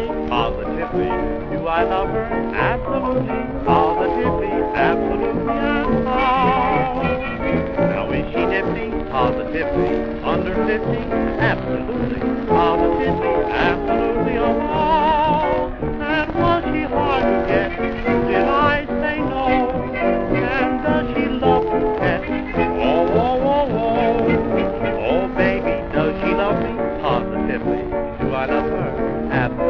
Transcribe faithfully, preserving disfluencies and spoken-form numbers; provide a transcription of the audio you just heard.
Positively, positively, do I love her? Absolutely, positively, absolutely, and how? Now is she nifty? Positively, under fifty? Absolutely, positively, absolutely, oh how? And was she hard to get? Did I say no? And does she love to pet? Oh, oh, oh, oh. Oh, baby, does she love me? Positively, do I love her? Absolutely.